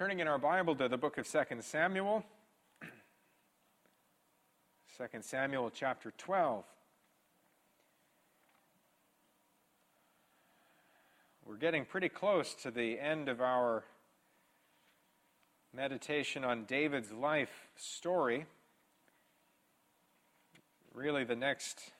Turning in our Bible to the book of 2 Samuel, 2 Samuel chapter 12. We're getting pretty close to the end of our meditation on David's life story. Really, the next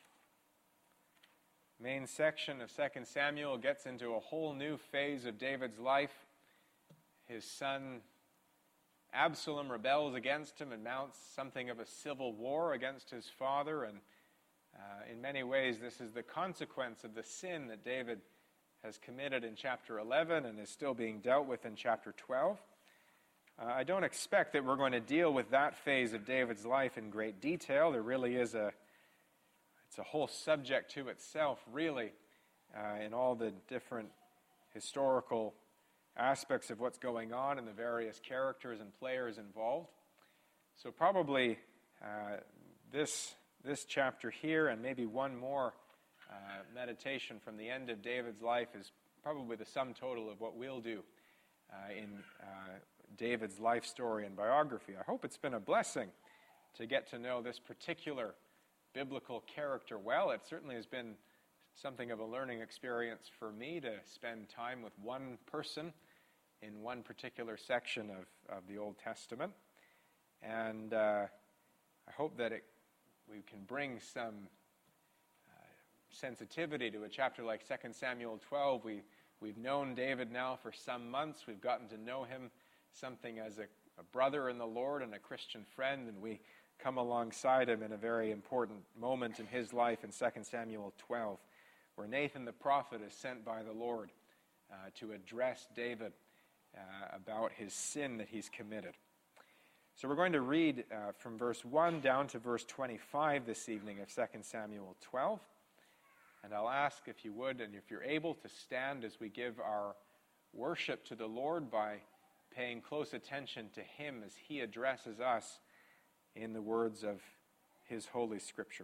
main section of 2 Samuel gets into a whole new phase of David's life. His son Absalom rebels against him and mounts something of a civil war against his father. And in many ways, this is the consequence of the sin that David has committed in chapter 11 and is still being dealt with in chapter 12. I don't expect that we're going to deal with that phase of David's life in great detail. There really is it's a whole subject to itself, really, in all the different historical aspects of what's going on and the various characters and players involved. So probably this chapter here and maybe one more meditation from the end of David's life is probably the sum total of what we'll do in David's life story and biography. I hope it's been a blessing to get to know this particular biblical character well. It certainly has been something of a learning experience for me to spend time with one person in one particular section of the Old Testament. And I hope that we can bring some sensitivity to a chapter like 2 Samuel 12. We've known David now for some months. We've gotten to know him something as a brother in the Lord and a Christian friend, and we come alongside him in a very important moment in his life in 2 Samuel 12, where Nathan the prophet is sent by the Lord to address David about his sin that he's committed. So we're going to read from verse 1 down to verse 25 this evening of 2 Samuel 12. And I'll ask if you would, and if you're able, to stand as we give our worship to the Lord by paying close attention to him as he addresses us in the words of his holy scripture.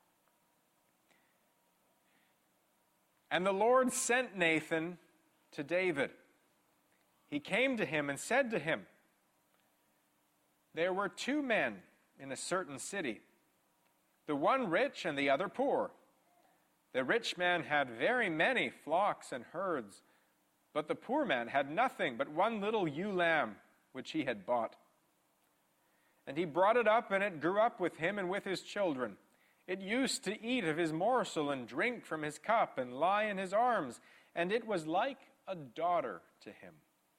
And the Lord sent Nathan to David. He came to him and said to him, "There were two men in a certain city, the one rich and the other poor. The rich man had very many flocks and herds, but the poor man had nothing but one little ewe lamb which he had bought. And he brought it up, and it grew up with him and with his children. It used to eat of his morsel and drink from his cup and lie in his arms, and it was like a daughter to him.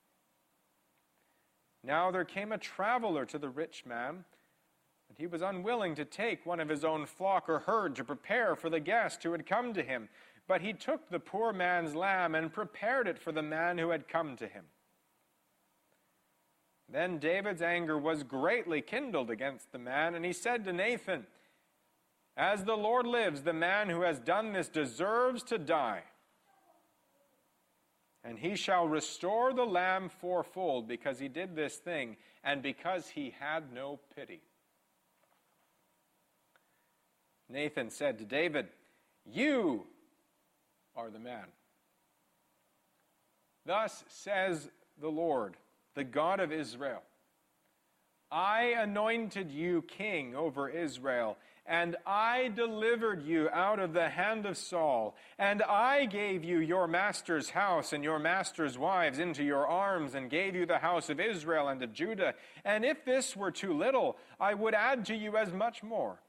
Now there came a traveler to the rich man, and he was unwilling to take one of his own flock or herd to prepare for the guest who had come to him. But he took the poor man's lamb and prepared it for the man who had come to him. Then David's anger was greatly kindled against the man, and he said to Nathan, 'As the Lord lives, the man who has done this deserves to die. And he shall restore the lamb fourfold, because he did this thing, and because he had no pity.' Nathan said to David, 'You are the man. Thus says the Lord, the God of Israel, I anointed you king over Israel, and I delivered you out of the hand of Saul, and I gave you your master's house and your master's wives into your arms, and gave you the house of Israel and of Judah. And if this were too little, I would add to you as much more.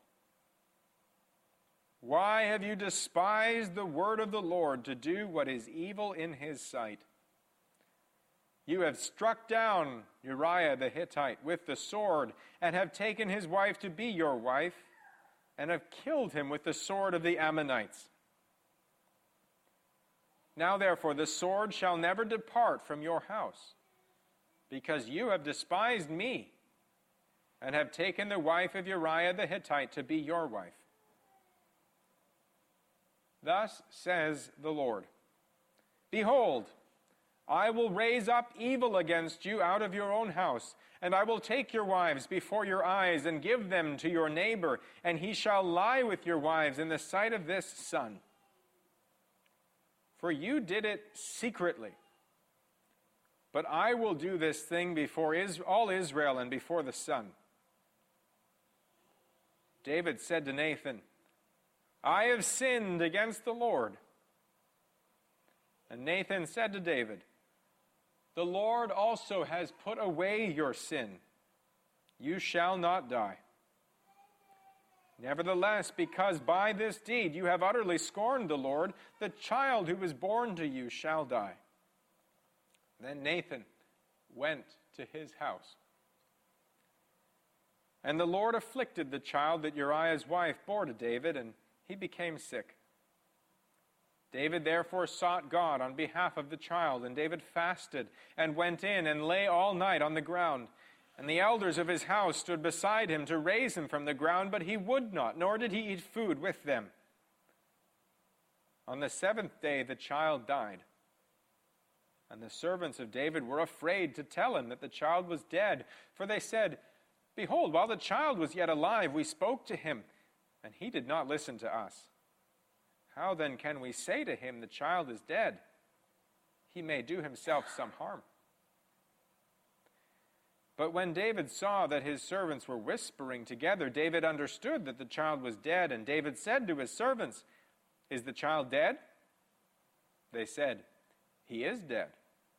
Why have you despised the word of the Lord to do what is evil in his sight? You have struck down Uriah the Hittite with the sword, and have taken his wife to be your wife, and have killed him with the sword of the Ammonites. Now therefore the sword shall never depart from your house, because you have despised me, and have taken the wife of Uriah the Hittite to be your wife. Thus says the Lord, Behold, I will raise up evil against you out of your own house, and I will take your wives before your eyes and give them to your neighbor, and he shall lie with your wives in the sight of this sun. For you did it secretly, but I will do this thing before all Israel and before the sun." David said to Nathan, "I have sinned against the Lord." And Nathan said to David, "The Lord also has put away your sin. You shall not die. Nevertheless, because by this deed you have utterly scorned the Lord, the child who was born to you shall die." Then Nathan went to his house. And the Lord afflicted the child that Uriah's wife bore to David, and he became sick. David therefore sought God on behalf of the child, and David fasted and went in and lay all night on the ground. And the elders of his house stood beside him to raise him from the ground, but he would not, nor did he eat food with them. On the 7th day the child died. And the servants of David were afraid to tell him that the child was dead, for they said, "Behold, while the child was yet alive, we spoke to him, and he did not listen to us. How then can we say to him, 'The child is dead'? He may do himself some harm." But when David saw that his servants were whispering together, David understood that the child was dead, and David said to his servants, "Is the child dead?" They said, "He is dead."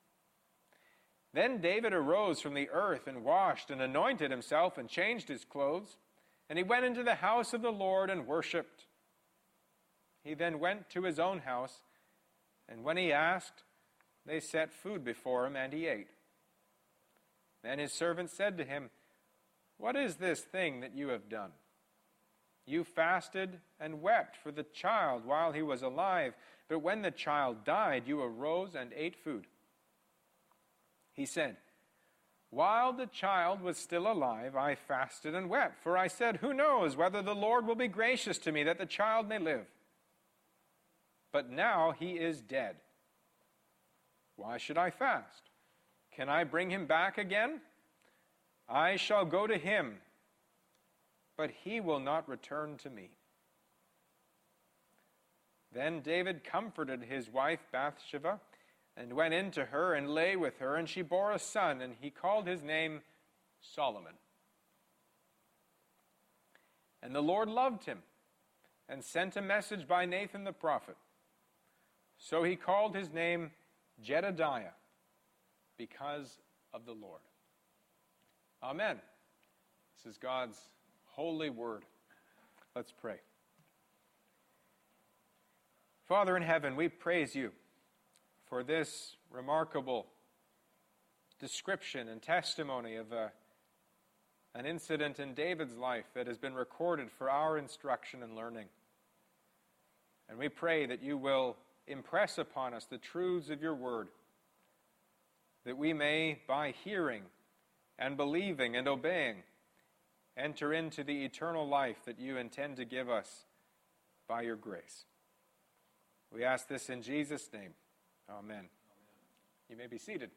Then David arose from the earth and washed and anointed himself and changed his clothes, and he went into the house of the Lord and worshipped. He then went to his own house, and when he asked, they set food before him, and he ate. Then his servant said to him, "What is this thing that you have done? You fasted and wept for the child while he was alive, but when the child died, you arose and ate food." He said, "While the child was still alive, I fasted and wept, for I said, 'Who knows whether the Lord will be gracious to me that the child may live?' But now he is dead. Why should I fast? Can I bring him back again? I shall go to him, but he will not return to me." Then David comforted his wife Bathsheba, and went in to her and lay with her, and she bore a son, and he called his name Solomon. And the Lord loved him, and sent a message by Nathan the prophet. So he called his name Jedediah, because of the Lord. Amen. This is God's holy word. Let's pray. Father in heaven, we praise you for this remarkable description and testimony of an incident in David's life that has been recorded for our instruction and learning. And we pray that you will impress upon us the truths of your word, that we may, by hearing and believing and obeying, enter into the eternal life that you intend to give us by your grace. We ask this in Jesus' name. Amen. You may be seated.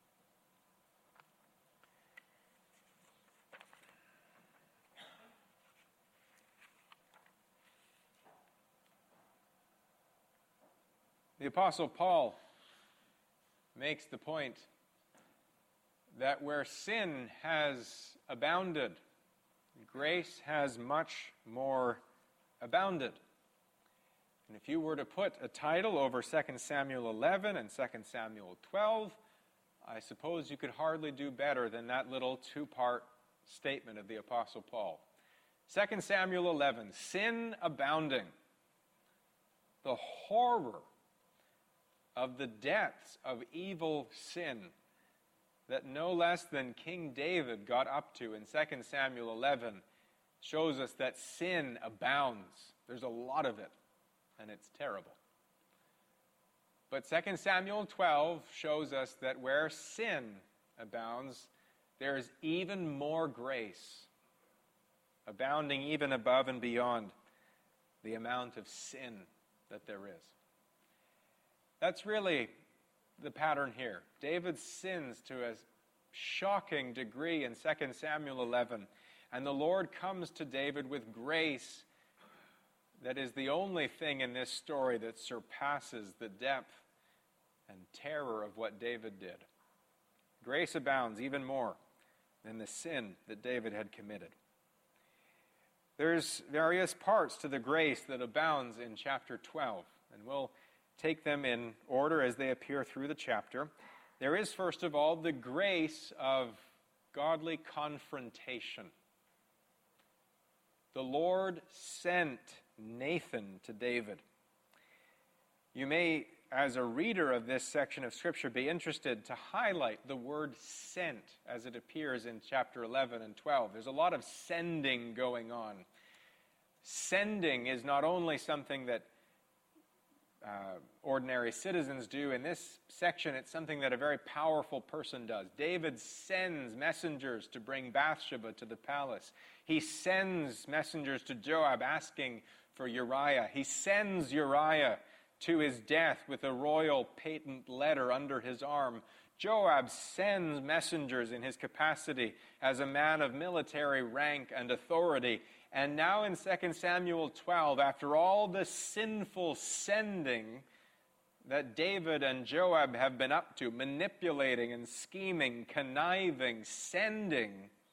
The Apostle Paul makes the point that where sin has abounded, grace has much more abounded. And if you were to put a title over 2 Samuel 11 and 2 Samuel 12, I suppose you could hardly do better than that little two-part statement of the Apostle Paul. 2 Samuel 11, sin abounding. The horror of the depths of evil sin that no less than King David got up to in 2 Samuel 11 shows us that sin abounds. There's a lot of it, and it's terrible. But 2 Samuel 12 shows us that where sin abounds, there is even more grace, abounding even above and beyond the amount of sin that there is. That's really the pattern here. David sins to a shocking degree in 2 Samuel 11, and the Lord comes to David with grace that is the only thing in this story that surpasses the depth and terror of what David did. Grace abounds even more than the sin that David had committed. There's various parts to the grace that abounds in chapter 12, and we'll take them in order as they appear through the chapter. There is, first of all, the grace of godly confrontation. The Lord sent Nathan to David. You may, as a reader of this section of Scripture, be interested to highlight the word sent as it appears in chapter 11 and 12. There's a lot of sending going on. Sending is not only something that ordinary citizens do. In this section, it's something that a very powerful person does. David sends messengers to bring Bathsheba to the palace. He sends messengers to Joab asking for Uriah. He sends Uriah to his death with a royal patent letter under his arm. Joab sends messengers in his capacity as a man of military rank and authority. And now in 2 Samuel 12, after all the sinful sending that David and Joab have been up to, manipulating and scheming, conniving, sending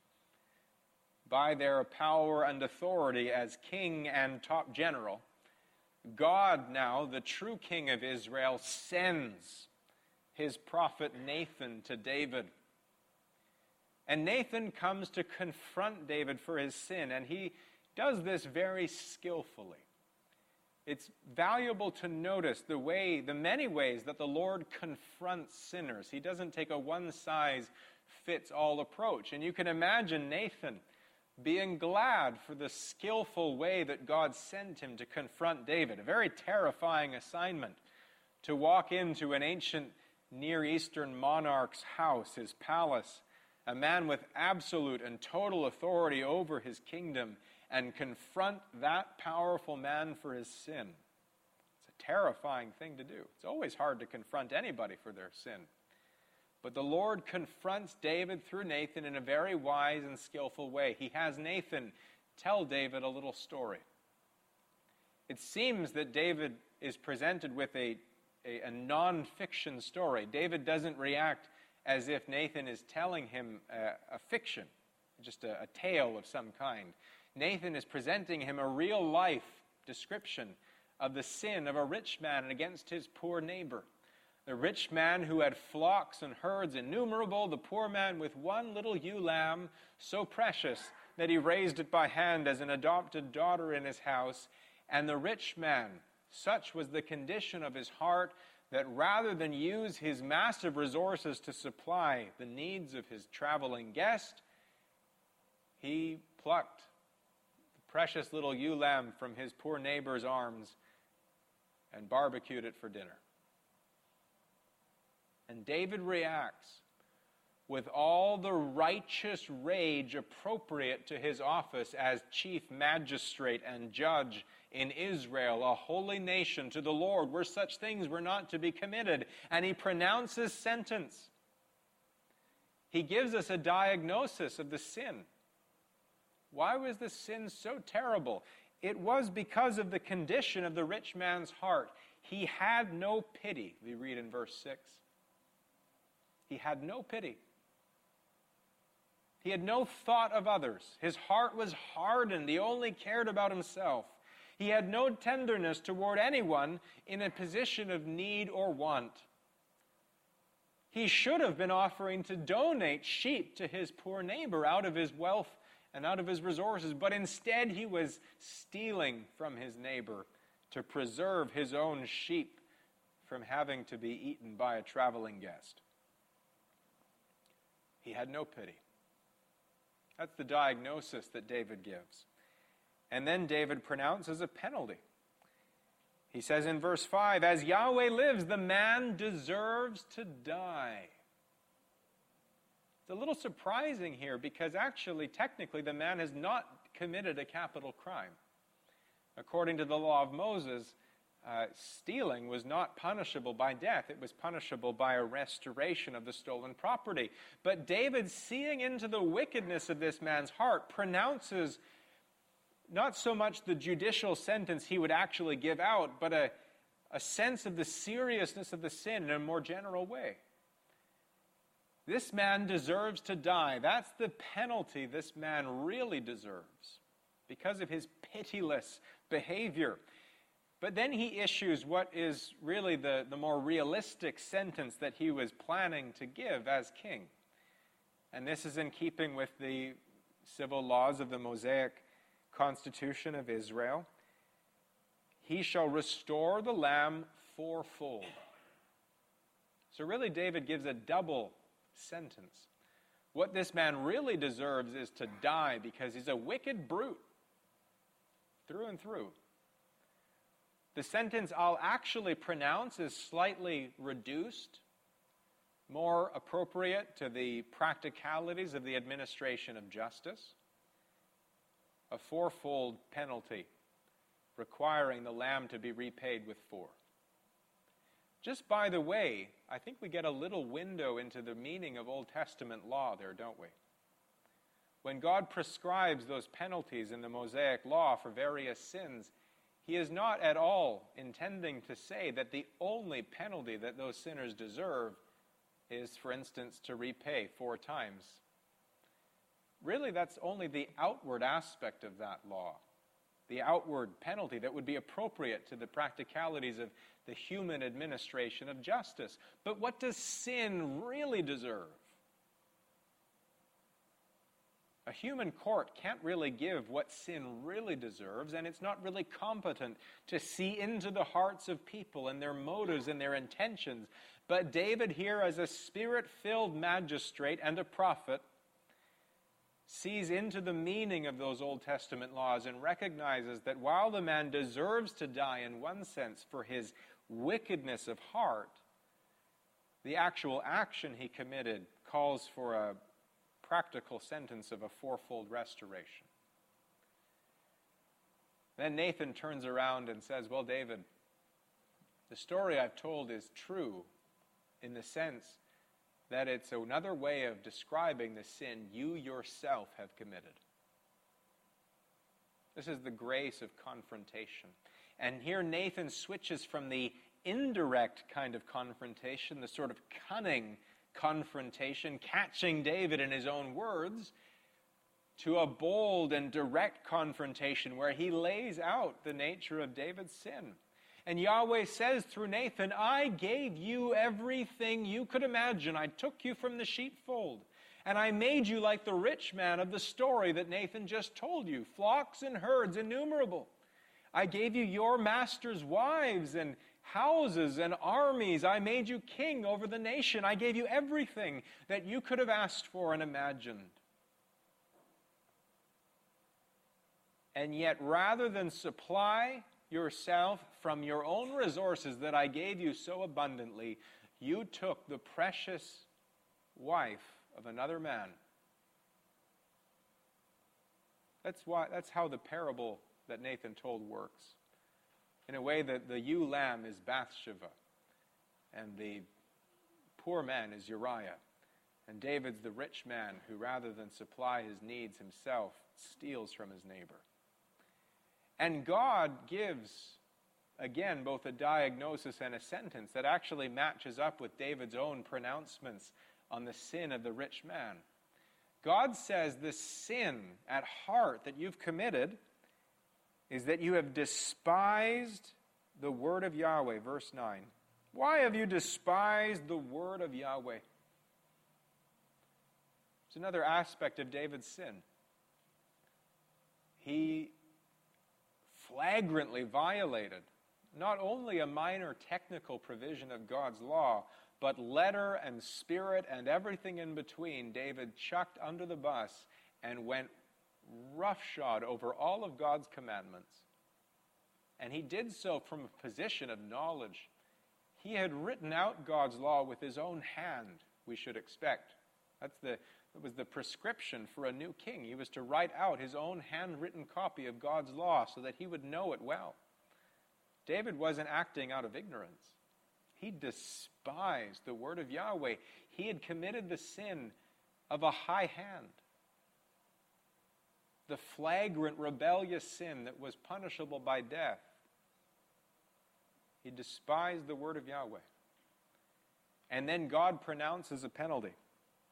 by their power and authority as king and top general, God now, the true king of Israel, sends his prophet Nathan to David. And Nathan comes to confront David for his sin, and he does this very skillfully. It's valuable to notice the many ways that the Lord confronts sinners. He doesn't take a one-size-fits-all approach. And you can imagine Nathan being glad for the skillful way that God sent him to confront David. A very terrifying assignment to walk into an ancient Near Eastern monarch's house, his palace, a man with absolute and total authority over his kingdom, and confront that powerful man for his sin. It's a terrifying thing to do. It's always hard to confront anybody for their sin. But the Lord confronts David through Nathan in a very wise and skillful way. He has Nathan tell David a little story. It seems that David is presented with a non-fiction story. David doesn't react as if Nathan is telling him a fiction, just a tale of some kind. Nathan is presenting him a real-life description of the sin of a rich man against his poor neighbor. The rich man who had flocks and herds innumerable, the poor man with one little ewe lamb, so precious that he raised it by hand as an adopted daughter in his house. And the rich man, such was the condition of his heart, that rather than use his massive resources to supply the needs of his traveling guest, he plucked the precious little ewe lamb from his poor neighbor's arms and barbecued it for dinner. And David reacts with all the righteous rage appropriate to his office as chief magistrate and judge in Israel, a holy nation to the Lord, where such things were not to be committed. And he pronounces sentence. He gives us a diagnosis of the sin. Why was the sin so terrible? It was because of the condition of the rich man's heart. He had no pity, we read in verse 6. He had no pity. He had no thought of others. His heart was hardened. He only cared about himself. He had no tenderness toward anyone in a position of need or want. He should have been offering to donate sheep to his poor neighbor out of his wealth and out of his resources, but instead he was stealing from his neighbor to preserve his own sheep from having to be eaten by a traveling guest. He had no pity. That's the diagnosis that David gives. And then David pronounces a penalty. He says in verse 5, "As Yahweh lives, the man deserves to die." It's a little surprising here because actually, technically, the man has not committed a capital crime. According to the law of Moses, stealing was not punishable by death. It was punishable by a restoration of the stolen property. But David, seeing into the wickedness of this man's heart, pronounces not so much the judicial sentence he would actually give out, but a sense of the seriousness of the sin in a more general way. This man deserves to die. That's the penalty this man really deserves because of his pitiless behavior. But then he issues what is really the more realistic sentence that he was planning to give as king. And this is in keeping with the civil laws of the Mosaic constitution of Israel. He shall restore the lamb fourfold. So really, David gives a double sentence. What this man really deserves is to die because he's a wicked brute through and through. The sentence I'll actually pronounce is slightly reduced, more appropriate to the practicalities of the administration of justice. A fourfold penalty requiring the lamb to be repaid with four. Just by the way, I think we get a little window into the meaning of Old Testament law there, don't we? When God prescribes those penalties in the Mosaic law for various sins, he is not at all intending to say that the only penalty that those sinners deserve is, for instance, to repay 4 times. Really, that's only the outward aspect of that law, the outward penalty that would be appropriate to the practicalities of the human administration of justice. But what does sin really deserve? A human court can't really give what sin really deserves, and it's not really competent to see into the hearts of people and their motives and their intentions. But David here, as a spirit-filled magistrate and a prophet, sees into the meaning of those Old Testament laws and recognizes that while the man deserves to die in one sense for his wickedness of heart, the actual action he committed calls for a practical sentence of a fourfold restoration. Then Nathan turns around and says, well, David, the story I've told is true in the sense that it's another way of describing the sin you yourself have committed. This is the grace of confrontation. And here Nathan switches from the indirect kind of confrontation, the sort of cunning confrontation, catching David in his own words, to a bold and direct confrontation where he lays out the nature of David's sin. And Yahweh says through Nathan, I gave you everything you could imagine. I took you from the sheepfold, and I made you like the rich man of the story that Nathan just told you, flocks and herds innumerable. I gave you your master's wives and houses and armies. I made you king over the nation. I gave you everything that you could have asked for and imagined. And yet, rather than supply yourself from your own resources that I gave you so abundantly, you took the precious wife of another man. That's how the parable that Nathan told works. In a way that the ewe lamb is Bathsheba, and the poor man is Uriah, and David's the rich man who, rather than supply his needs himself, steals from his neighbor. And God gives, again, both a diagnosis and a sentence that actually matches up with David's own pronouncements on the sin of the rich man. God says the sin at heart that you've committed is that you have despised the word of Yahweh. Verse 9. Why have you despised the word of Yahweh? It's another aspect of David's sin. He flagrantly violated not only a minor technical provision of God's law, but letter and spirit and everything in between. David chucked under the bus and went roughshod over all of God's commandments. And he did so from a position of knowledge. He had written out God's law with his own hand, we should expect. That was the prescription for a new king. He was to write out his own handwritten copy of God's law so that he would know it well. David wasn't acting out of ignorance. He despised the word of Yahweh. He had committed the sin of a high hand. The flagrant rebellious sin that was punishable by death. He despised the word of Yahweh. And then God pronounces a penalty.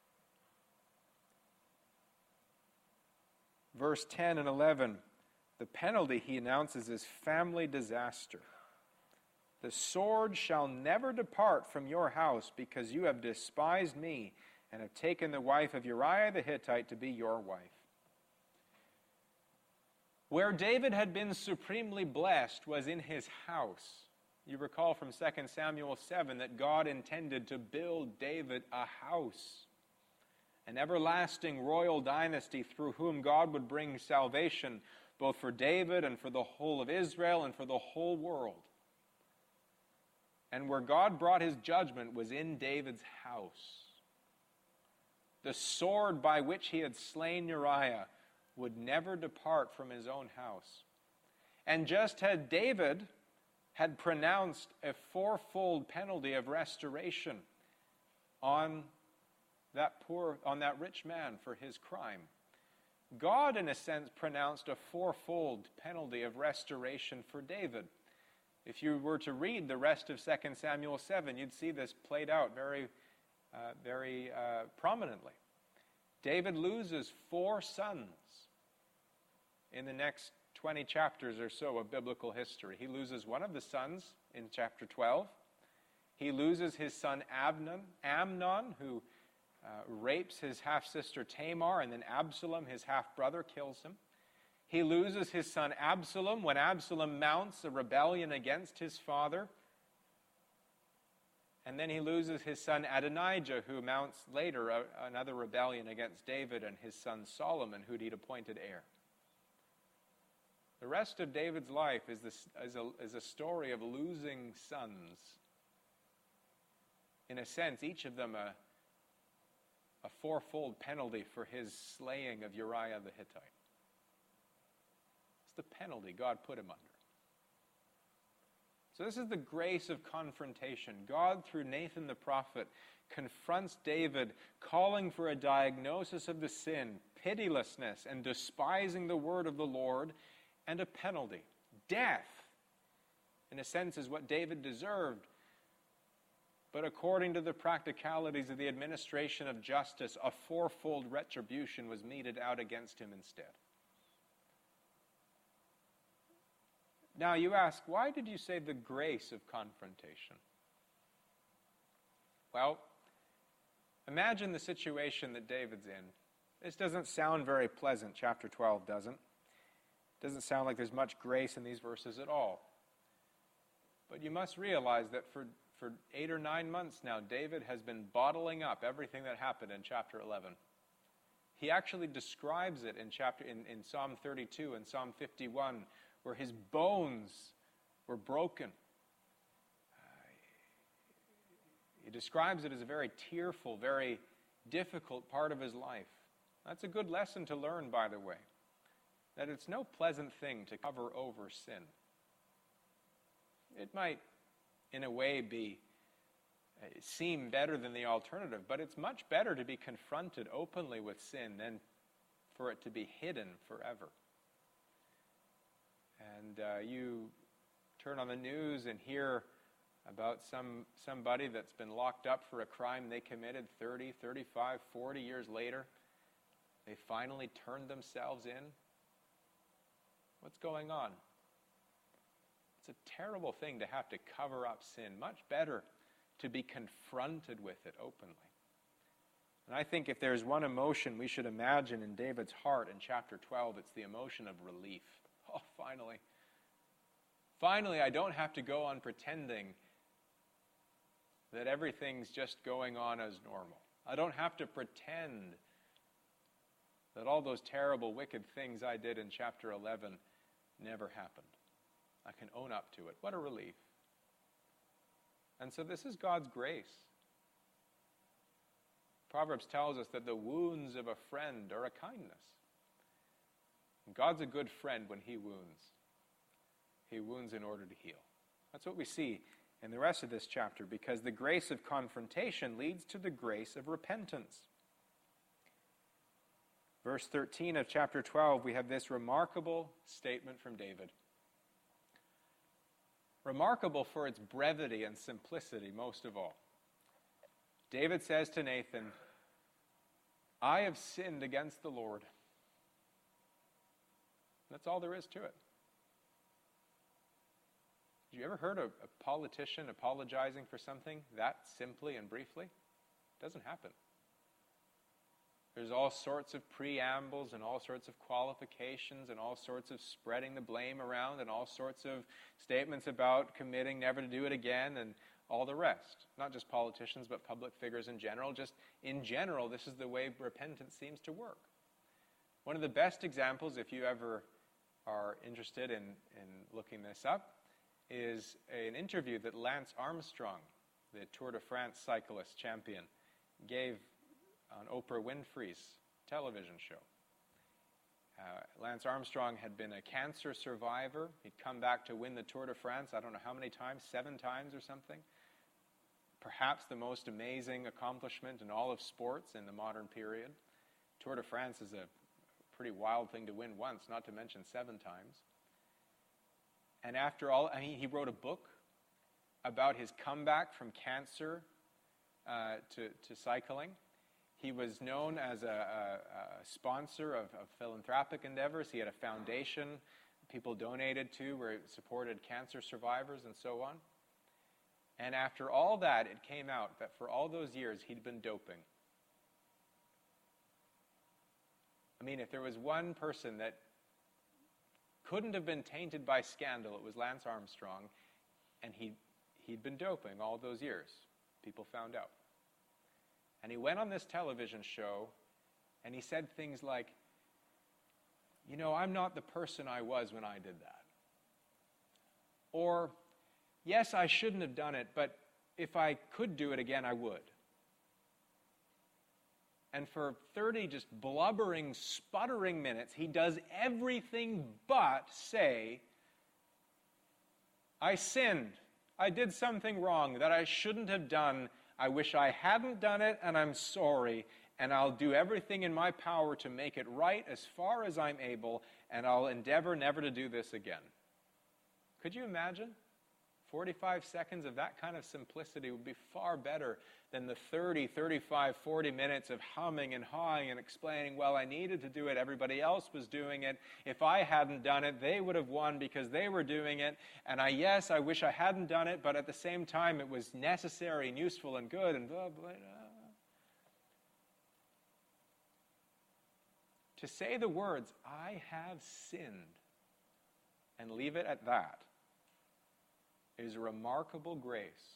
verse 10 and 11, the penalty he announces is family disaster. The sword shall never depart from your house because you have despised me and have taken the wife of Uriah the Hittite to be your wife. Where David had been supremely blessed was in his house. You recall from 2 Samuel 7 that God intended to build David a house, an everlasting royal dynasty through whom God would bring salvation both for David and for the whole of Israel and for the whole world. And where God brought his judgment was in David's house. The sword by which he had slain Uriah would never depart from his own house. And just as David had pronounced a fourfold penalty of restoration on that rich man for his crime, God, in a sense, pronounced a fourfold penalty of restoration for David. If you were to read the rest of 2 Samuel 7, you'd see this played out very prominently. David loses 4 sons in the next 20 chapters or so of biblical history. He loses one of the sons in chapter 12. He loses his son Amnon, who rapes his half-sister Tamar, and then Absalom, his half-brother, kills him. He loses his son Absalom when Absalom mounts a rebellion against his father. And then he loses his son Adonijah, who mounts later another rebellion against David and his son Solomon, who he'd appointed heir. The rest of David's life is a story of losing sons. In a sense, each of them a fourfold penalty for his slaying of Uriah the Hittite. It's the penalty God put him under. So this is the grace of confrontation. God, through Nathan the prophet, confronts David, calling for a diagnosis of the sin, pitilessness, and despising the word of the Lord, and a penalty. Death, in a sense, is what David deserved. But according to the practicalities of the administration of justice, a fourfold retribution was meted out against him instead. Now you ask, why did you say the grace of confrontation? Well, imagine the situation that David's in. This doesn't sound very pleasant, chapter 12 doesn't. It doesn't sound like there's much grace in these verses at all. But you must realize that for 8 or 9 months now, David has been bottling up everything that happened in chapter 11. He actually describes it in Psalm 32 and Psalm 51, where his bones were broken. He describes it as a very tearful, very difficult part of his life. That's a good lesson to learn, by the way, that it's no pleasant thing to cover over sin. It might, in a way, seem better than the alternative, but it's much better to be confronted openly with sin than for it to be hidden forever. And you turn on the news and hear about somebody that's been locked up for a crime they committed 30, 35, 40 years later. They finally turned themselves in. What's going on? It's a terrible thing to have to cover up sin. Much better to be confronted with it openly. And I think if there's one emotion we should imagine in David's heart in chapter 12, it's the emotion of relief. Oh, finally. Finally, I don't have to go on pretending that everything's just going on as normal. I don't have to pretend that all those terrible, wicked things I did in chapter 11 never happened. I can own up to it. What a relief. And so this is God's grace. Proverbs tells us that the wounds of a friend are a kindness. God's a good friend when he wounds. He wounds in order to heal. That's what we see in the rest of this chapter, because the grace of confrontation leads to the grace of repentance. Verse 13 of chapter 12, we have this remarkable statement from David. Remarkable for its brevity and simplicity, most of all. David says to Nathan, I have sinned against the Lord. That's all there is to it. Have you ever heard a politician apologizing for something that simply and briefly? It doesn't happen. There's all sorts of preambles and all sorts of qualifications and all sorts of spreading the blame around and all sorts of statements about committing never to do it again and all the rest. Not just politicians, but public figures in general. Just in general, this is the way repentance seems to work. One of the best examples, if you ever are interested in looking this up, is an interview that Lance Armstrong, the Tour de France cyclist champion, gave on Oprah Winfrey's television show. Lance Armstrong had been a cancer survivor. He'd come back to win the Tour de France, I don't know how many times, 7 times or something. Perhaps the most amazing accomplishment in all of sports in the modern period. Tour de France is a pretty wild thing to win once, not to mention 7 times. And after all, he wrote a book about his comeback from cancer to cycling. He was known as a sponsor of philanthropic endeavors. He had a foundation people donated to where it supported cancer survivors and so on. And after all that, it came out that for all those years, he'd been doping. I mean, if there was one person that couldn't have been tainted by scandal, it was Lance Armstrong, and he'd been doping all those years. People found out. And he went on this television show, and he said things like, you know, I'm not the person I was when I did that. Or, yes, I shouldn't have done it, but if I could do it again, I would. And for 30 just blubbering, sputtering minutes, he does everything but say, I sinned. I did something wrong that I shouldn't have done. I wish I hadn't done it, and I'm sorry. And I'll do everything in my power to make it right as far as I'm able, and I'll endeavor never to do this again. Could you imagine? 45 seconds of that kind of simplicity would be far better than the 30, 35, 40 minutes of humming and hawing and explaining, well, I needed to do it, everybody else was doing it. If I hadn't done it, they would have won because they were doing it. And I wish I hadn't done it, but at the same time, it was necessary and useful and good and blah, blah, blah. To say the words, I have sinned, and leave it at that, is remarkable grace.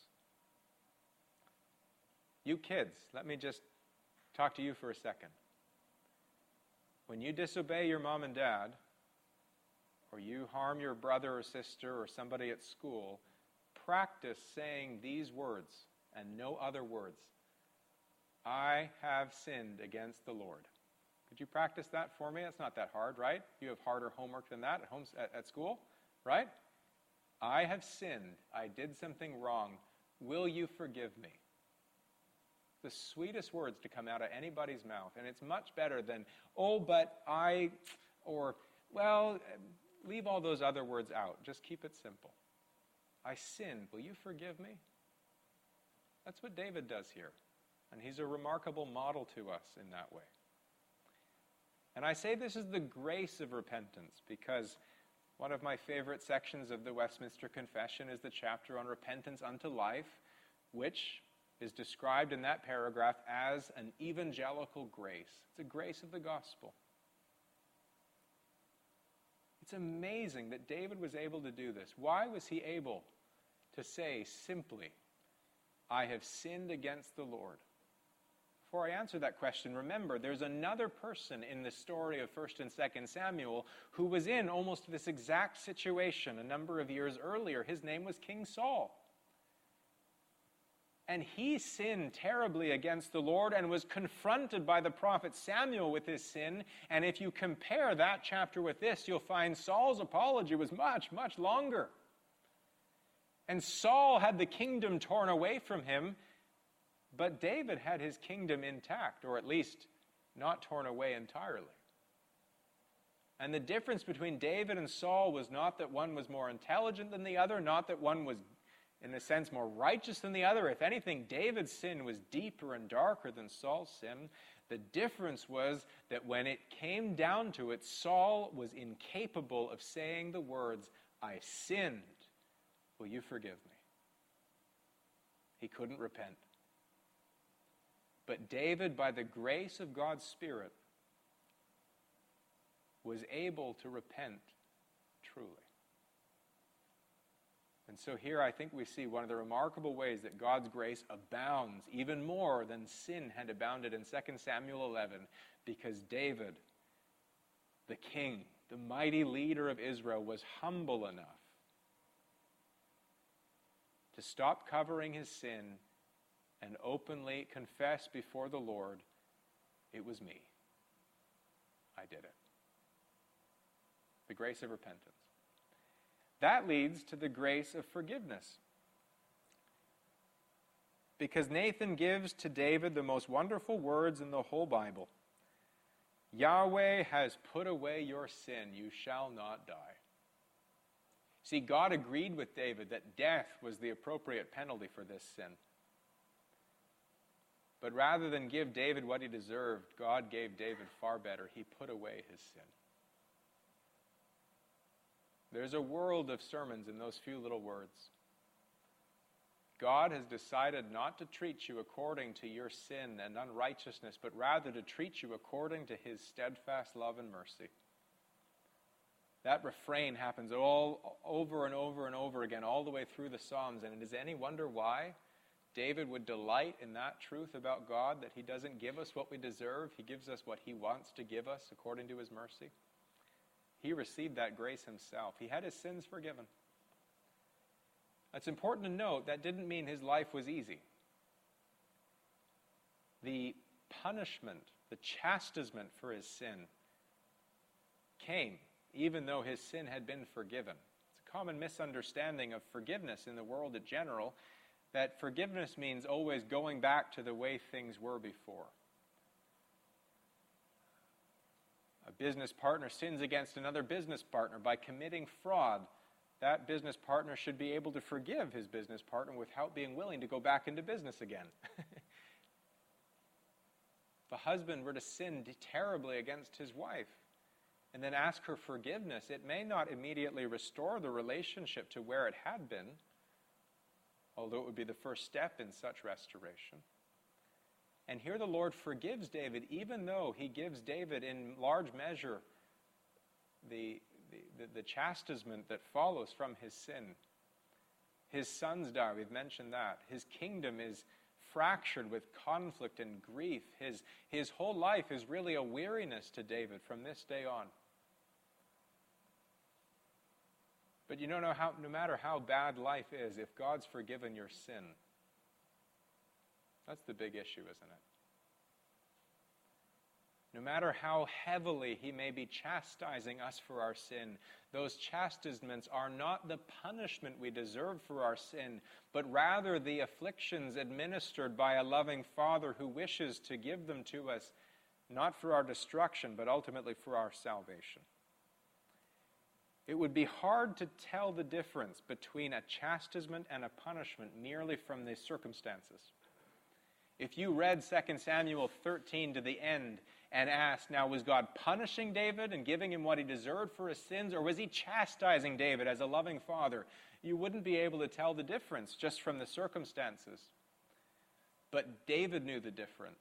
You kids, let me just talk to you for a second. When you disobey your mom and dad, or you harm your brother or sister or somebody at school, practice saying these words and no other words. I have sinned against the Lord. Could you practice that for me? It's not that hard, right? You have harder homework than that at school, right? I have sinned. I did something wrong. Will you forgive me? The sweetest words to come out of anybody's mouth. And it's much better than, oh, but I, or, well, leave all those other words out. Just keep it simple. I sinned. Will you forgive me? That's what David does here. And he's a remarkable model to us in that way. And I say this is the grace of repentance because one of my favorite sections of the Westminster Confession is the chapter on repentance unto life, which is described in that paragraph as an evangelical grace. It's a grace of the gospel. It's amazing that David was able to do this. Why was he able to say simply, I have sinned against the Lord? Before I answer that question, remember, there's another person in the story of 1 and 2 Samuel who was in almost this exact situation a number of years earlier. His name was King Saul. And he sinned terribly against the Lord and was confronted by the prophet Samuel with his sin. And if you compare that chapter with this, you'll find Saul's apology was much, much longer. And Saul had the kingdom torn away from him, but David had his kingdom intact, or at least not torn away entirely. And the difference between David and Saul was not that one was more intelligent than the other, not that one was, in a sense, more righteous than the other. If anything, David's sin was deeper and darker than Saul's sin. The difference was that when it came down to it, Saul was incapable of saying the words, "I sinned. Will you forgive me?" He couldn't repent. But David, by the grace of God's Spirit, was able to repent truly. And so here I think we see one of the remarkable ways that God's grace abounds even more than sin had abounded in 2 Samuel 11, because David, the king, the mighty leader of Israel, was humble enough to stop covering his sin and openly confess before the Lord, "It was me. I did it." The grace of repentance. That leads to the grace of forgiveness. Because Nathan gives to David the most wonderful words in the whole Bible. "Yahweh has put away your sin. You shall not die." See, God agreed with David that death was the appropriate penalty for this sin. But rather than give David what he deserved, God gave David far better. He put away his sin. There's a world of sermons in those few little words. God has decided not to treat you according to your sin and unrighteousness, but rather to treat you according to his steadfast love and mercy. That refrain happens all over and over and over again, all the way through the Psalms. And it is any wonder why David would delight in that truth about God, that he doesn't give us what we deserve. He gives us what he wants to give us according to his mercy. He received that grace himself. He had his sins forgiven. It's important to note that didn't mean his life was easy. The punishment, the chastisement for his sin came even though his sin had been forgiven. It's a common misunderstanding of forgiveness in the world in general, that forgiveness means always going back to the way things were before. A business partner sins against another business partner by committing fraud. That business partner should be able to forgive his business partner without being willing to go back into business again. If a husband were to sin terribly against his wife and then ask her forgiveness, it may not immediately restore the relationship to where it had been, although it would be the first step in such restoration. And here the Lord forgives David, even though he gives David in large measure the chastisement that follows from his sin. His sons die, we've mentioned that. His kingdom is fractured with conflict and grief. His whole life is really a weariness to David from this day on. But you know, no matter how bad life is, if God's forgiven your sin, that's the big issue, isn't it? No matter how heavily he may be chastising us for our sin, those chastisements are not the punishment we deserve for our sin, but rather the afflictions administered by a loving Father who wishes to give them to us, not for our destruction, but ultimately for our salvation. It would be hard to tell the difference between a chastisement and a punishment merely from the circumstances. If you read 2 Samuel 13 to the end and asked, now was God punishing David and giving him what he deserved for his sins, or was he chastising David as a loving father? You wouldn't be able to tell the difference just from the circumstances. But David knew the difference.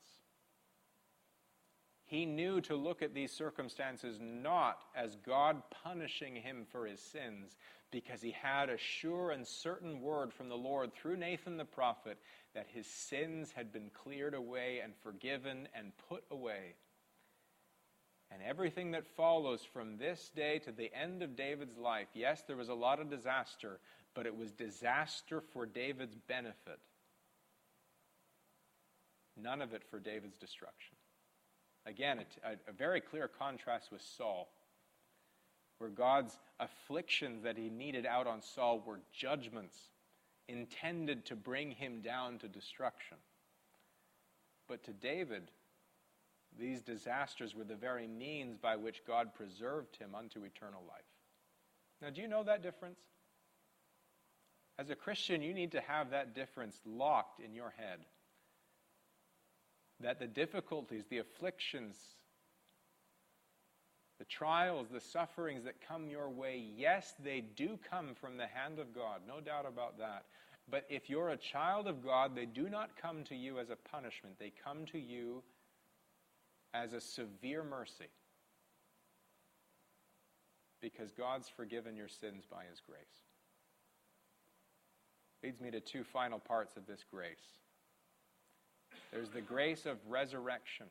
He knew to look at these circumstances not as God punishing him for his sins, because he had a sure and certain word from the Lord through Nathan the prophet that his sins had been cleared away and forgiven and put away. And everything that follows from this day to the end of David's life, yes, there was a lot of disaster, but it was disaster for David's benefit. None of it for David's destruction. Again, a very clear contrast with Saul, where God's afflictions that he meted out on Saul were judgments intended to bring him down to destruction. But to David, these disasters were the very means by which God preserved him unto eternal life. Now, do you know that difference? As a Christian, you need to have that difference locked in your head. that the difficulties, the afflictions, the trials, the sufferings that come your way, yes, they do come from the hand of God, no doubt about that. But if you're a child of God, they do not come to you as a punishment. They come to you as a severe mercy, because God's forgiven your sins by his grace. Leads me to two final parts of this grace. There's the grace of resurrection.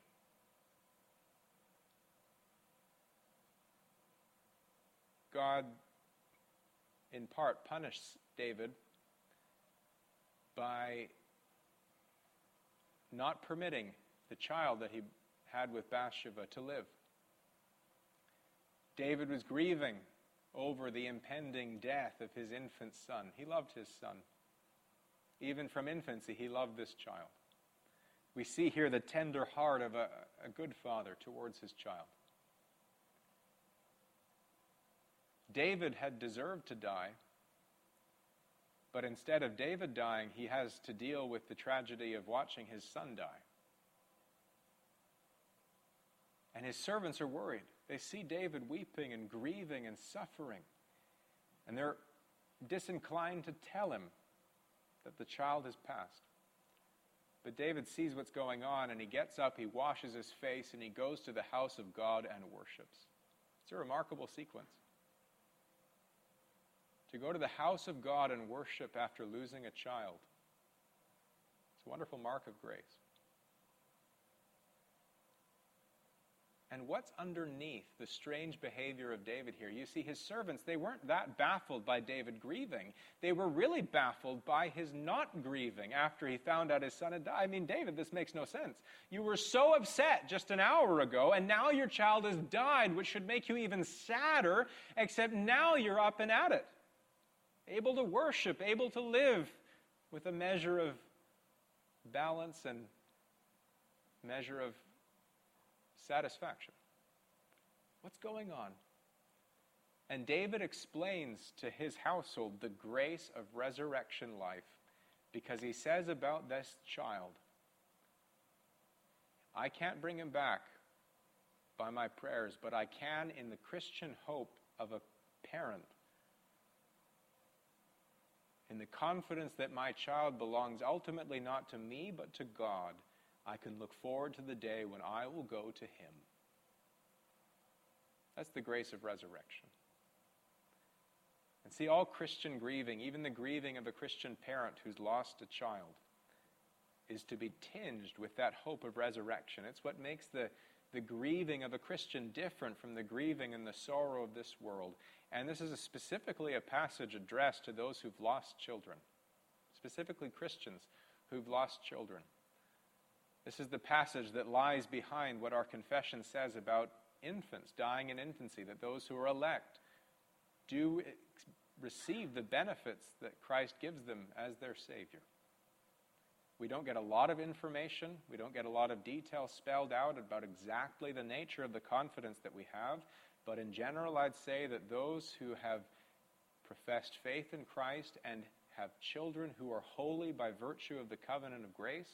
God, in part, punished David by not permitting the child that he had with Bathsheba to live. David was grieving over the impending death of his infant son. He loved his son. Even from infancy, he loved this child. We see here the tender heart of a good father towards his child. David had deserved to die, but instead of David dying, he has to deal with the tragedy of watching his son die. And his servants are worried. They see David weeping and grieving and suffering, and they're disinclined to tell him that the child has passed. But David sees what's going on, and he gets up, he washes his face, and he goes to the house of God and worships. It's a remarkable sequence. To go to the house of God and worship after losing a child, it's a wonderful mark of grace. And what's underneath the strange behavior of David here? You see, his servants, they weren't that baffled by David grieving. They were really baffled by his not grieving after he found out his son had died. I mean, David, this makes no sense. You were so upset just an hour ago, and now your child has died, which should make you even sadder, except now you're up and at it, able to worship, able to live with a measure of balance and measure of satisfaction. What's going on? And David explains to his household the grace of resurrection life, because he says about this child, I can't bring him back by my prayers, but I can in the Christian hope of a parent, in the confidence that my child belongs ultimately not to me but to God. I can look forward to the day when I will go to him. That's the grace of resurrection. And see, all Christian grieving, even the grieving of a Christian parent who's lost a child, is to be tinged with that hope of resurrection. It's what makes the grieving of a Christian different from the grieving and the sorrow of this world. And this is specifically a passage addressed to those who've lost children, specifically Christians who've lost children. This is the passage that lies behind what our confession says about infants dying in infancy, that those who are elect do receive the benefits that Christ gives them as their Savior. We don't get a lot of information, we don't get a lot of detail spelled out about exactly the nature of the confidence that we have, but in general I'd say that those who have professed faith in Christ and have children who are holy by virtue of the covenant of grace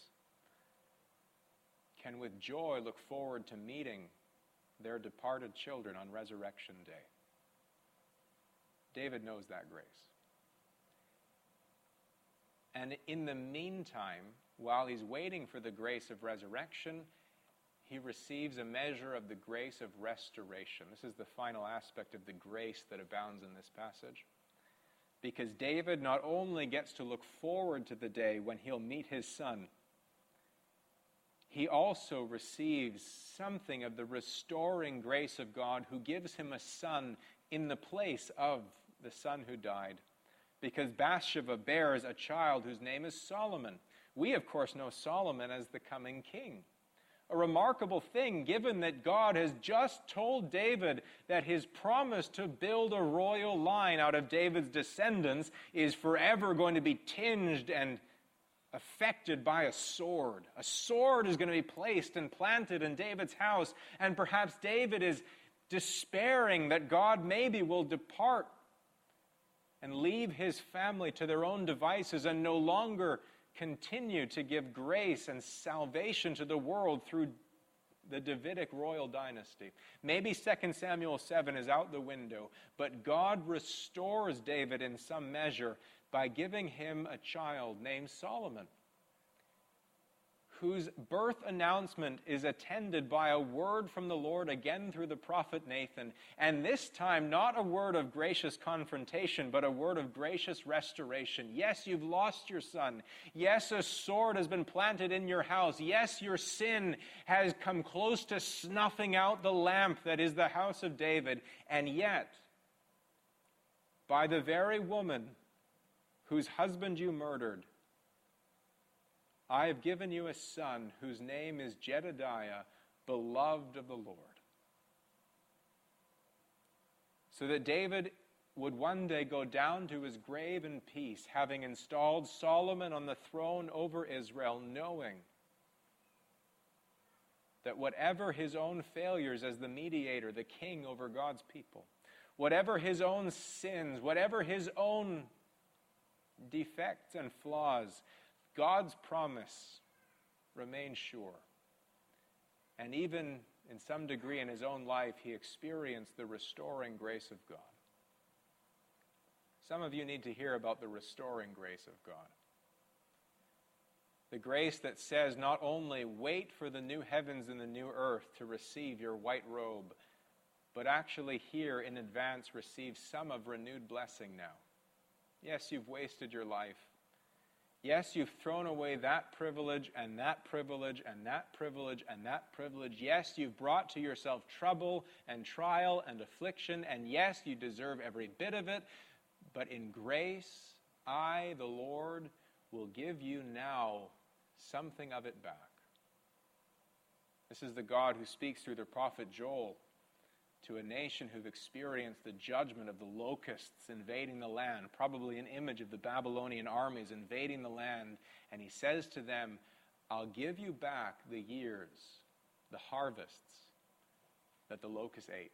can with joy look forward to meeting their departed children on Resurrection Day. David knows that grace. And in the meantime, while he's waiting for the grace of resurrection, he receives a measure of the grace of restoration. This is the final aspect of the grace that abounds in this passage. Because David not only gets to look forward to the day when he'll meet his son, he also receives something of the restoring grace of God, who gives him a son in the place of the son who died. Because Bathsheba bears a child whose name is Solomon. We, of course, know Solomon as the coming king. A remarkable thing, given that God has just told David that his promise to build a royal line out of David's descendants is forever going to be tinged and affected by a sword. A sword is going to be placed and planted in David's house, and perhaps David is despairing that God maybe will depart and leave his family to their own devices and no longer continue to give grace and salvation to the world through the Davidic royal dynasty. Maybe 2 Samuel 7 is out the window, but God restores David in some measure by giving him a child named Solomon, whose birth announcement is attended by a word from the Lord again through the prophet Nathan, and this time not a word of gracious confrontation, but a word of gracious restoration. Yes, you've lost your son. Yes, a sword has been planted in your house. Yes, your sin has come close to snuffing out the lamp that is the house of David, and yet, by the very woman whose husband you murdered, I have given you a son whose name is Jedediah, beloved of the Lord. So that David would one day go down to his grave in peace, having installed Solomon on the throne over Israel, knowing that whatever his own failures as the mediator, the king over God's people, whatever his own sins, whatever his own defects and flaws, God's promise remains sure. And even in some degree in his own life, he experienced the restoring grace of God. Some of you need to hear about the restoring grace of God. The grace that says not only wait for the new heavens and the new earth to receive your white robe, but actually here in advance receive some of renewed blessing now. Yes, you've wasted your life. Yes, you've thrown away that privilege and that privilege and that privilege and that privilege. Yes, you've brought to yourself trouble and trial and affliction. And yes, you deserve every bit of it. But in grace, I, the Lord, will give you now something of it back. This is the God who speaks through the prophet Joel to a nation who've experienced the judgment of the locusts invading the land, probably an image of the Babylonian armies invading the land. And he says to them, I'll give you back the years, the harvests that the locusts ate.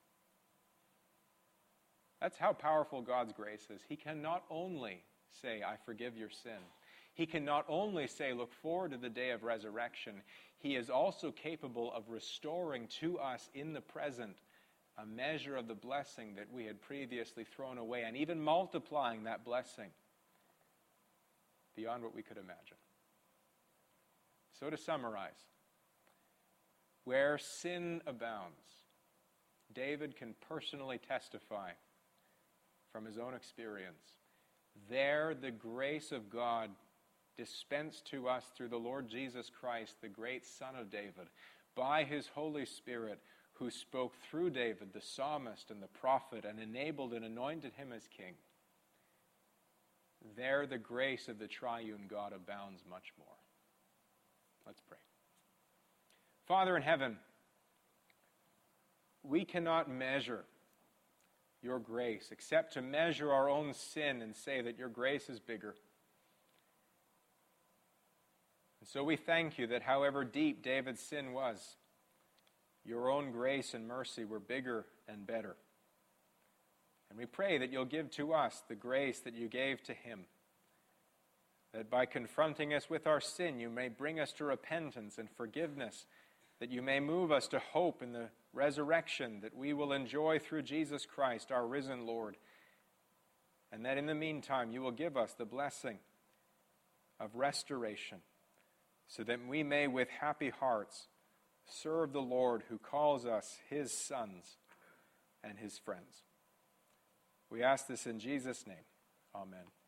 That's how powerful God's grace is. He can not only say, I forgive your sin. He can not only say, look forward to the day of resurrection. He is also capable of restoring to us in the present a measure of the blessing that we had previously thrown away, and even multiplying that blessing beyond what we could imagine. So to summarize, where sin abounds, David can personally testify from his own experience. There, the grace of God dispensed to us through the Lord Jesus Christ, the great Son of David, by his Holy Spirit, who spoke through David, the psalmist and the prophet, and enabled and anointed him as king. There, the grace of the triune God abounds much more. Let's pray. Father in heaven, we cannot measure your grace except to measure our own sin and say that your grace is bigger. And so we thank you that however deep David's sin was, your own grace and mercy were bigger and better. And we pray that you'll give to us the grace that you gave to him, that by confronting us with our sin, you may bring us to repentance and forgiveness, that you may move us to hope in the resurrection that we will enjoy through Jesus Christ, our risen Lord, and that in the meantime you will give us the blessing of restoration, so that we may with happy hearts serve the Lord who calls us his sons and his friends. We ask this in Jesus' name. Amen.